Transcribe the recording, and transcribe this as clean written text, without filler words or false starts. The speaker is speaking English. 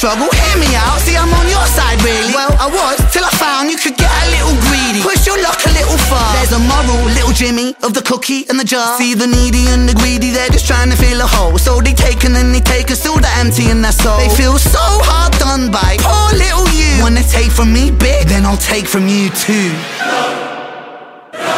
struggle, hear me out, see I'm on your side really. Well, I was, till I found you could get a little greedy. Push your luck a little far. There's a moral, little Jimmy, of the cookie and the jar. See the needy and the greedy, they're just trying to fill a hole. So they take and then they take and still they're empty in their soul. They feel so hard done by, poor little you. Wanna take from me big, then I'll take from you too.